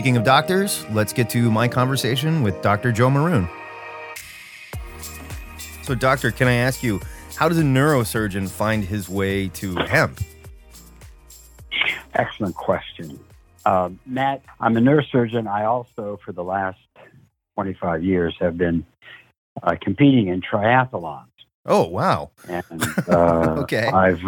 Speaking of doctors, let's get to my conversation with Dr. Joe Maroon. So, doctor, can I ask you, how does a neurosurgeon find his way to hemp? Excellent question. Matt, I'm a neurosurgeon. I also, for the last 25 years, have been competing in triathlons. Oh, wow. And Okay.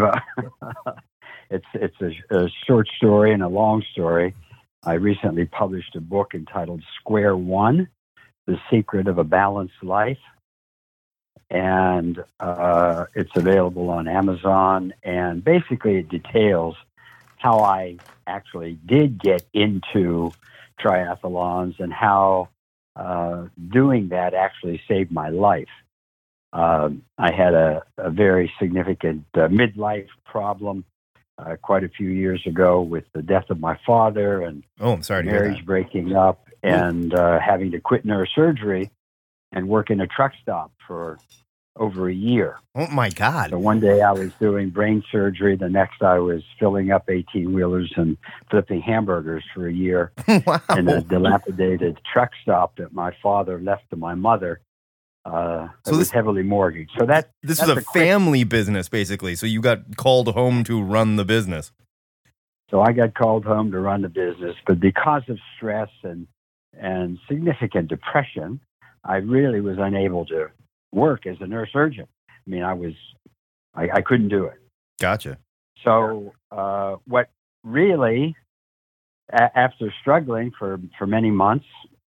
It's a short story and a long story. I recently published a book entitled Square One, The Secret of a Balanced Life. And it's available on Amazon. And basically it details how I actually did get into triathlons and how doing that actually saved my life. I had a very significant midlife problem quite a few years ago with the death of my father and I'm sorry to hear marriage that. breaking up and having to quit neurosurgery and work in a truck stop for over a year. Oh, my God. So one day I was doing brain surgery. The next I was filling up 18-wheelers and flipping hamburgers for a year Wow. in a dilapidated truck stop that my father left to my mother. It was heavily mortgaged. So this was a family business, basically. So you got called home to run the business. So I got called home to run the business, but because of stress and significant depression, I really was unable to work as a neurosurgeon. I mean, I couldn't do it. Gotcha. So what really, after struggling for many months,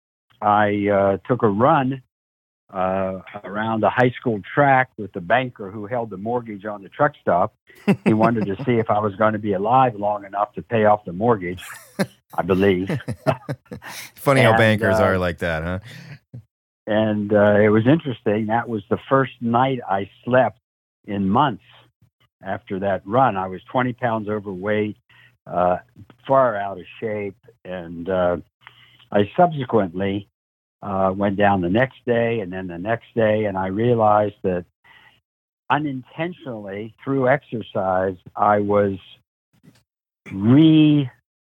I took a run around the high school track with the banker who held the mortgage on the truck stop. He wanted to see if I was going to be alive long enough to pay off the mortgage, I believe. Funny how bankers are like that, huh? And it was interesting. That was the first night I slept in months after that run. I was 20 pounds overweight, far out of shape. And I subsequently went down the next day and then the next day. And I realized that unintentionally through exercise, I was resetting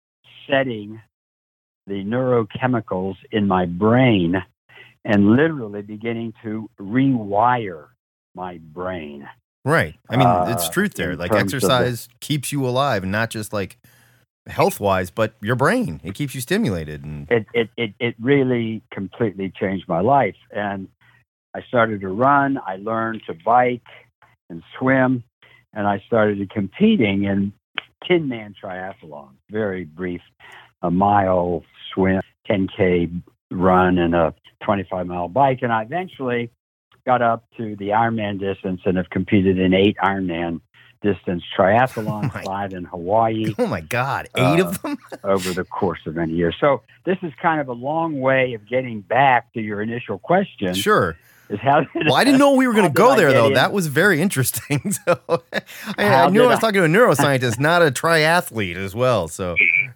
the neurochemicals in my brain and literally beginning to rewire my brain. Right. I mean, it's truth there. Like exercise keeps you alive, and not just like health-wise, but your brain. It keeps you stimulated. And it really completely changed my life. And I started to run. I learned to bike and swim, and I started competing in Tin Man triathlons. Very brief, a mile swim, 10K run, and a 25-mile bike. And I eventually got up to the Ironman distance and have competed in 8 Ironman distance triathlons, 5 in Hawaii. Oh, my God. 8 of them? Over the course of many years. So this is kind of a long way of getting back to your initial question. Sure. I didn't know we were going to go there, though. That was very interesting. So I knew I was talking to a neuroscientist, not a triathlete as well. So,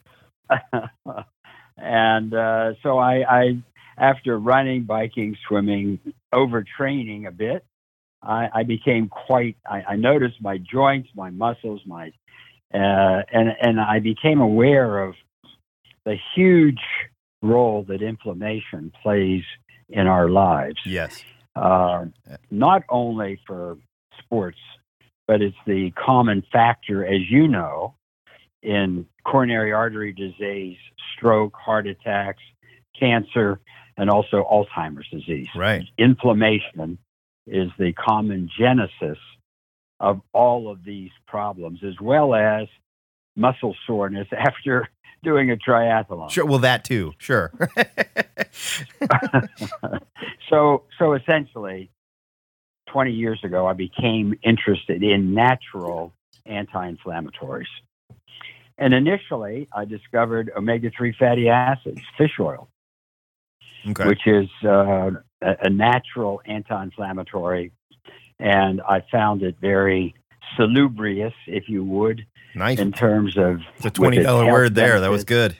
and so I, after running, biking, swimming, overtraining a bit, I became I noticed my joints, my muscles, and I became aware of the huge role that inflammation plays in our lives. Yes. Not only for sports, but it's the common factor, as you know, in coronary artery disease, stroke, heart attacks, cancer, and also Alzheimer's disease. Right. Inflammation is the common genesis of all of these problems, as well as muscle soreness after doing a triathlon. Sure. Well, that too. Sure. So essentially, 20 years ago, I became interested in natural anti-inflammatories. And initially, I discovered omega-3 fatty acids, fish oil, which is a natural anti-inflammatory. And I found it very salubrious, if you would, nice. In terms of it's a $20 word there. That was good.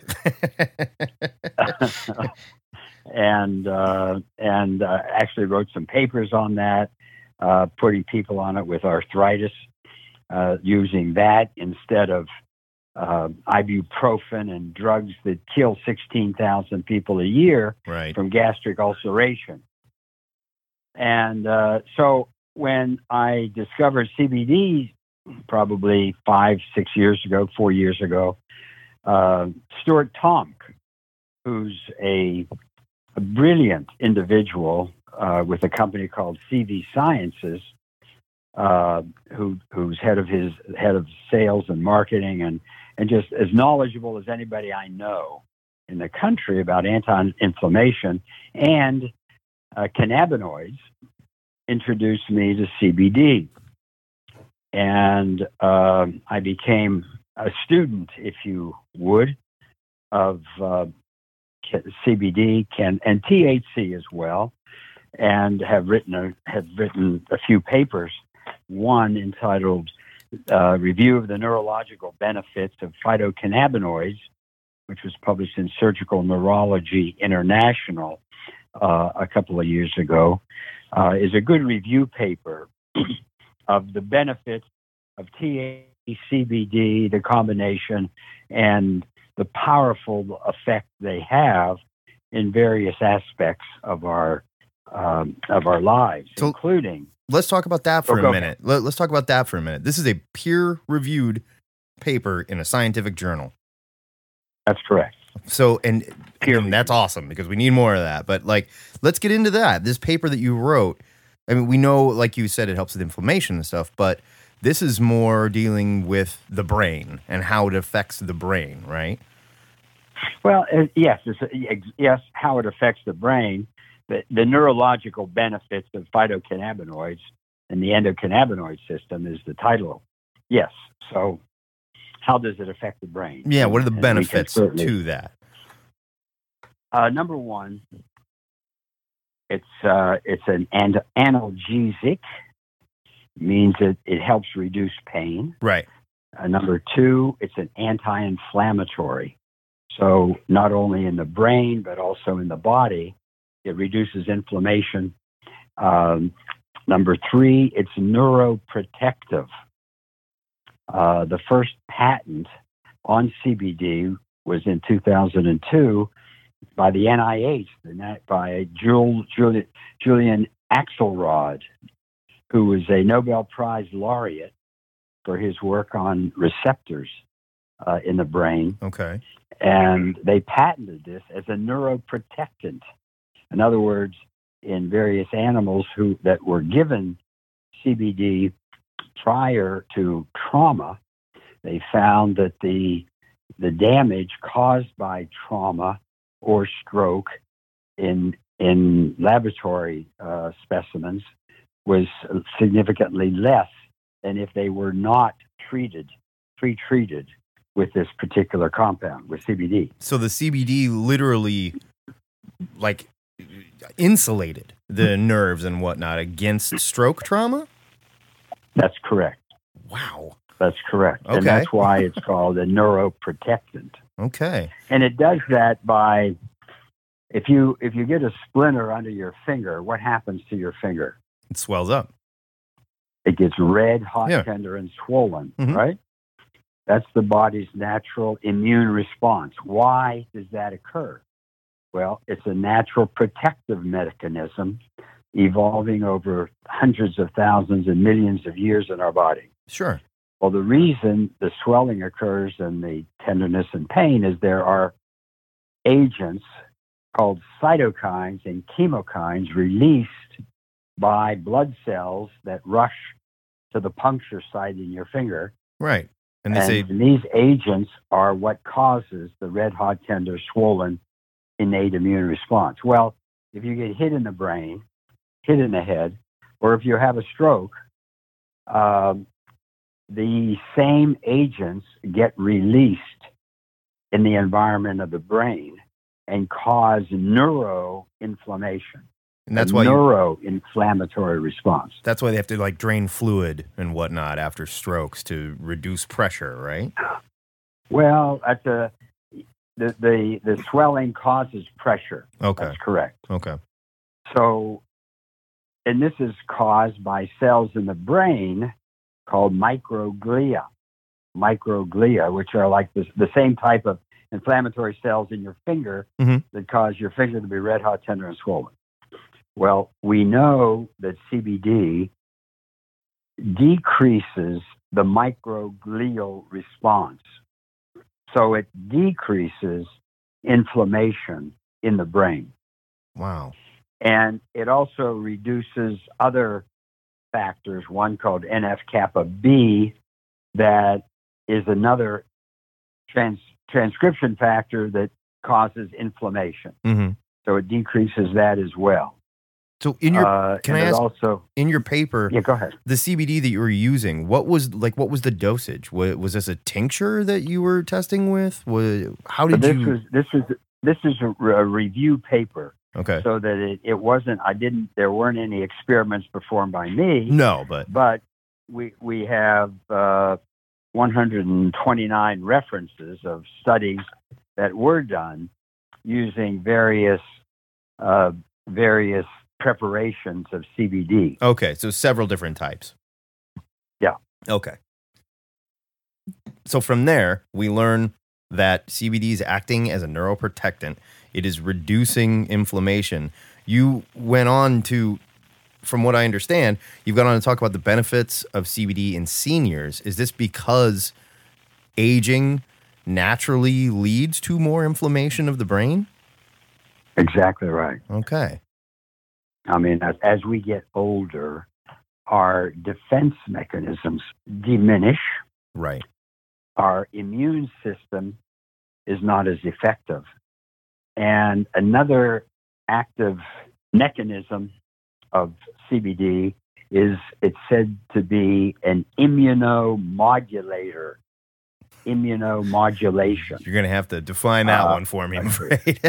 and actually wrote some papers on that, putting people on it with arthritis, using that instead of ibuprofen and drugs that kill 16,000 people a year from gastric ulceration. And so when I discovered CBD probably 4 years ago, Stuart Tomk, who's a brilliant individual with a company called CV Sciences, who's head of sales and marketing and just as knowledgeable as anybody I know in the country about anti-inflammation and cannabinoids, introduced me to CBD. And I became a student, if you would, of CBD and THC as well, and have written a few papers. One entitled "Review of the Neurological Benefits of Phytocannabinoids," which was published in Surgical Neurology International a couple of years ago, is a good review paper of the benefits of THC, CBD, the combination, and the powerful effect they have in various aspects of our lives, so, including. Let's talk about that for a minute. Let's talk about that for a minute. This is a peer-reviewed paper in a scientific journal. That's correct. So, and that's awesome because we need more of that. But let's get into that. This paper that you wrote, I mean, we know, like you said, it helps with inflammation and stuff, but this is more dealing with the brain and how it affects the brain, right? Well, yes, how it affects the brain. The neurological benefits of phytocannabinoids and the endocannabinoid system is the title. Yes. So how does it affect the brain? Yeah. What are the benefits to that? Number one, it's an analgesic, means it helps reduce pain. Right. Number two, it's an anti-inflammatory. So not only in the brain, but also in the body, it reduces inflammation. Number three, it's neuroprotective. The first patent on CBD was in 2002 by the NIH, by Julian Axelrod, who was a Nobel Prize laureate for his work on receptors in the brain. Okay. And they patented this as a neuroprotectant. In other words, in various animals that were given CBD prior to trauma, they found that the damage caused by trauma or stroke in laboratory specimens was significantly less than if they were not pre-treated with this particular compound, with CBD. So the CBD literally, insulated the nerves and whatnot against stroke trauma? That's correct. Wow. That's correct. Okay. And that's why it's called a neuroprotectant. Okay. And it does that by, if you get a splinter under your finger, what happens to your finger? It swells up. It gets red, hot, tender, and swollen, right? That's the body's natural immune response. Why does that occur? Well, it's a natural protective mechanism evolving over hundreds of thousands and millions of years in our body. Sure. Well, the reason the swelling occurs and the tenderness and pain is there are agents called cytokines and chemokines released by blood cells that rush to the puncture site in your finger. Right. And these agents are what causes the red, hot, tender, swollen, innate immune response. Well, if you get hit in the brain, hit in the head, or if you have a stroke, the same agents get released in the environment of the brain and cause neuroinflammation. And that's why neuroinflammatory response. That's why they have to drain fluid and whatnot after strokes to reduce pressure, right? Well, the swelling causes pressure. Okay. That's correct. Okay. So, and this is caused by cells in the brain called microglia. microglia, which are like the same type of inflammatory cells in your finger that cause your finger to be red hot, tender, and swollen. Well, we know that CBD decreases the microglial response. So it decreases inflammation in the brain. Wow. And it also reduces other factors, one called NF-kappa B, that is another transcription factor that causes inflammation. So it decreases that as well. So in your can I ask also in your paper? Yeah, go ahead. The CBD that you were using, what was the dosage? Was this a tincture that you were testing with? How did you? This is a review paper. Okay. So that it wasn't. There weren't any experiments performed by me. No, but we have 129 references of studies that were done using various preparations of CBD. Okay, so several different types. Yeah. Okay. So from there, we learn that CBD is acting as a neuroprotectant. It is reducing inflammation. You went on to, from what I understand, you've gone on to talk about the benefits of CBD in seniors. Is this because aging naturally leads to more inflammation of the brain? Exactly right. Okay. I mean, as we get older, our defense mechanisms diminish. Right. Our immune system is not as effective. And another active mechanism of CBD is it's said to be an immunomodulator. Immunomodulation. You're going to have to define that one for me, I'm afraid.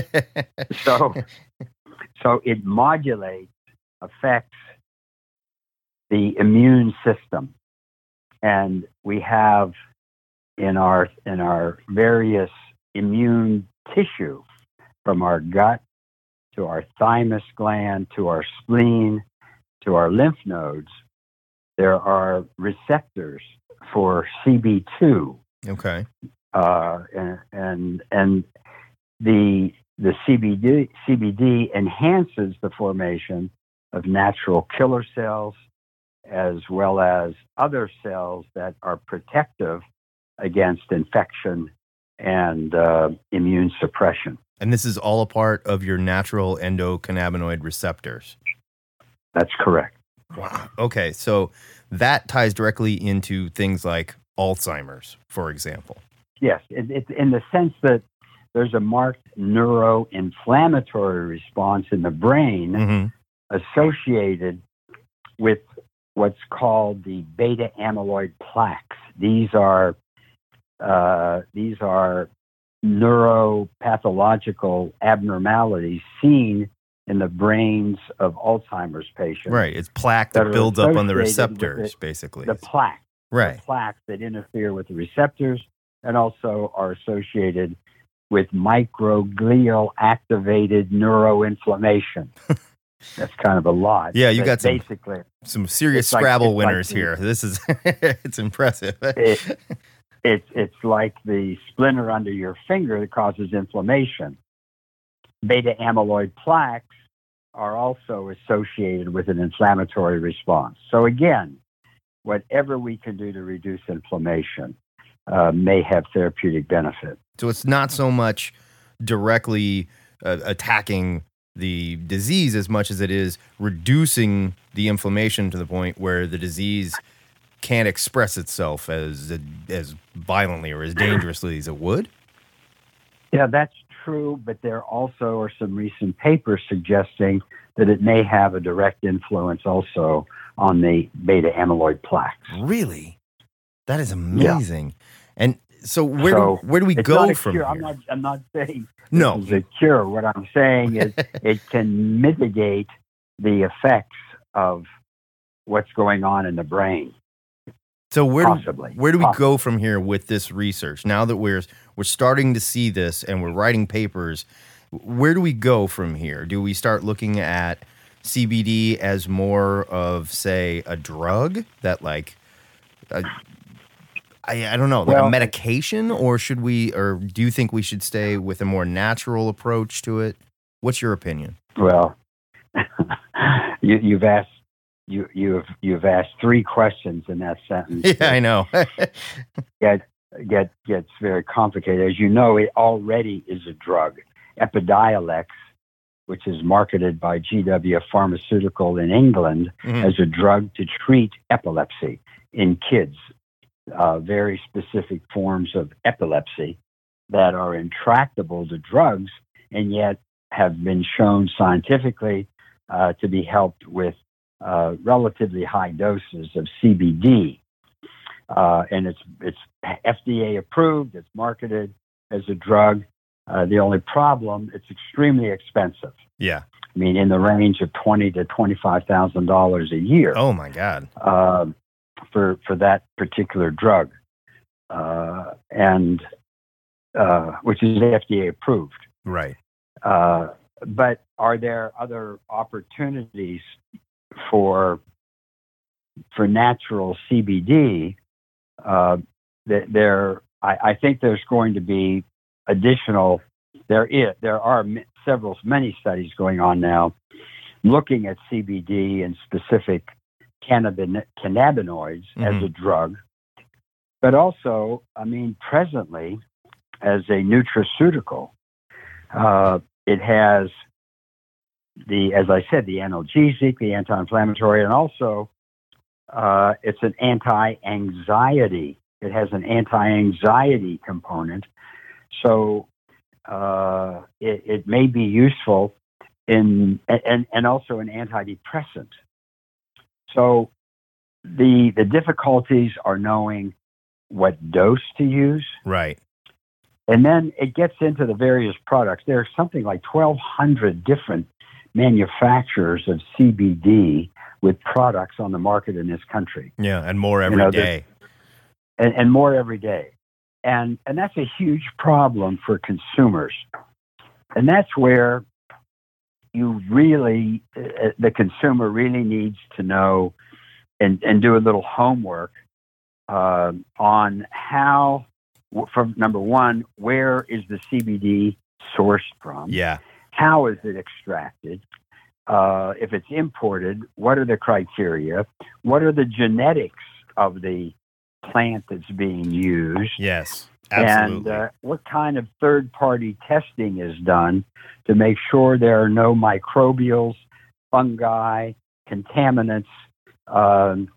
So it affects the immune system. And we have in our various immune tissue, from our gut to our thymus gland to our spleen to our lymph nodes, there are receptors for CB2. Okay. And the CBD enhances the formation of natural killer cells as well as other cells that are protective against infection and immune suppression. And this is all a part of your natural endocannabinoid receptors. That's correct. Wow. Okay, so that ties directly into things like Alzheimer's, for example. Yes, it's in the sense that there's a marked neuroinflammatory response in the brain associated with what's called the beta amyloid plaques. These are neuropathological abnormalities seen in the brains of Alzheimer's patients. Right. It's plaque that builds up on the receptors, basically. The plaque. Right. The plaques that interfere with the receptors and also are associated with microglial activated neuroinflammation. That's kind of a lot. Yeah, you got some serious Scrabble winners here. This is it's impressive. It's like the splinter under your finger that causes inflammation. Beta amyloid plaques are also associated with an inflammatory response. So again, whatever we can do to reduce inflammation may have therapeutic benefit. So it's not so much directly attacking the disease as much as it is reducing the inflammation to the point where the disease can't express itself as violently or as dangerously as it would? Yeah, that's true, but there also are some recent papers suggesting that it may have a direct influence also on the beta amyloid plaques. Really? That is amazing. Yeah. And so where do we go from here? I'm not saying no. This is a cure. What I'm saying is it can mitigate the effects of what's going on in the brain. So where do we go from here with this research? Now that we're starting to see this and we're writing papers, where do we go from here? Do we start looking at CBD as more of, say, a drug that I don't know, like a medication, or do you think we should stay with a more natural approach to it? What's your opinion? Well, you've asked three questions in that sentence. Yeah, I know. Gets very complicated. As you know, it already is a drug. Epidiolex, which is marketed by GW Pharmaceutical in England as a drug to treat epilepsy in kids, very specific forms of epilepsy that are intractable to drugs and yet have been shown scientifically to be helped with relatively high doses of CBD. And it's FDA approved, it's marketed as a drug. The only problem, it's extremely expensive. Yeah. I mean, in the range of $20,000 to $25,000 a year. Oh my God. For that particular drug, and which is FDA approved. Right. But are there other opportunities for natural CBD? I think there's going to be additional. There are many studies going on now looking at CBD and specific cannabinoids as a drug, but also, I mean, presently as a nutraceutical, it has as I said, the analgesic, the anti-inflammatory, and also it's an anti-anxiety. It has an anti-anxiety component. So it may be useful and also an antidepressant. So the difficulties are knowing what dose to use. Right. And then it gets into the various products. There's something like 1,200 different manufacturers of CBD with products on the market in this country. Yeah, and more every day. And more every day. And that's a huge problem for consumers. And that's where you really, the consumer really needs to know and do a little homework on how, from number one, where is the CBD sourced from? Yeah. How is it extracted? If it's imported, what are the criteria? What are the genetics of the plant that's being used? Yes, absolutely. And what kind of third-party testing is done to make sure there are no microbials, fungi, contaminants,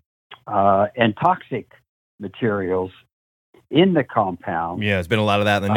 and toxic materials in the compound. Yeah, there's been a lot of that in the